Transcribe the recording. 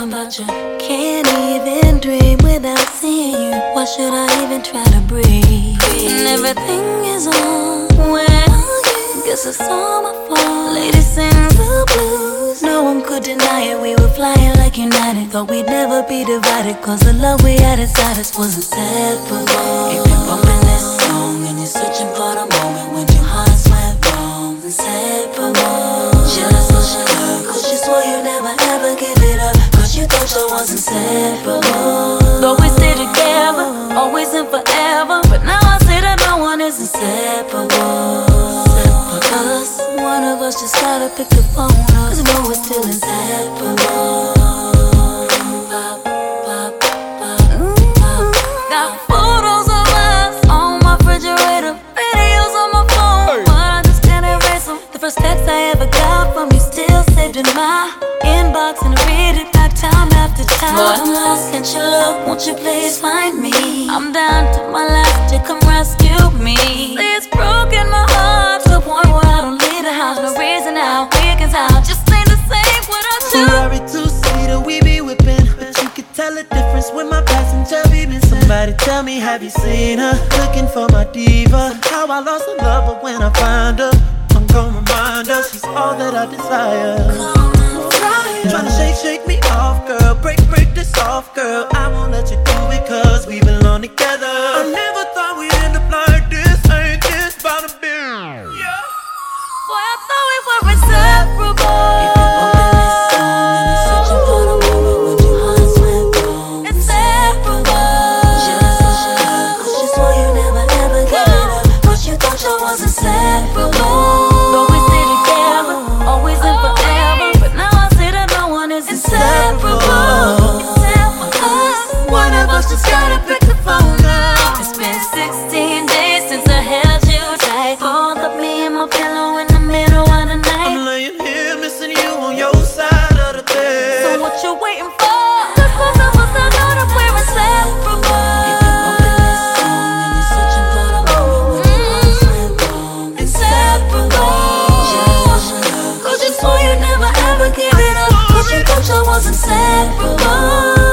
about you. Can't even dream without seeing you. Why should I even try to breathe? And everything is on when guess it's all my fault. Lady sings the blues. No one could deny it. We were flying like United. Thought we'd never be divided, cause the love we had inside us was inseparable. If you're bumping this song and you're searching for the moment when your hearts went wrong, inseparable. Jealous so she hurt, cause she swore you never ever give it up, cause you thought you was inseparable. Though we stay together, always and forever, but now I say that no one is inseparable. Cause one of us just gotta pick the phone up, cause no, we're still inseparable. Got photos of us on my refrigerator, videos on my phone, but I just can't erase them. The first text I ever got from you still saved in my inbox, and I read it back time after time. But I'm lost, can't you look, won't you please find me? I'm down to my last to come rescue me. It's broken my heart to the point where I don't leave the house. No reason how weekends out just ain't the same without you. Ferrari two-seater, we be whipping, but you could tell the difference when my passenger be missing. Somebody tell me, have you seen her? Looking for my diva. How I lost a lover when I find her. I'm gon' remind her she's all that I desire. Tryna shake me off, girl. Break this off, girl. I won't let you do it, cause we belong together. I never thought we'd end up like this. Ain't this about to be? Yeah. Boy, I thought we were inseparable. If you're bumping this song and you're searching for the moment when your hearts went wrong, inseparable. Jealous so she hurt, cause she swore you never ever give it up, cause you thought you was inseparable. Though we stay together, always and forever, but now I say that no one is inseparable. One of us just gotta pick the phone up. It's been 16 days since I held you tight. Both of me and my pillow in the middle of the night. I'm laying here missing you on your side of the bed. So what you waiting for? Cause both of us are know that we're inseparable. If you're bumping this song and you're searching for the moment when your hearts went wrong, inseparable. Cause you swore you never ever give it up, cause you thought you was inseparable.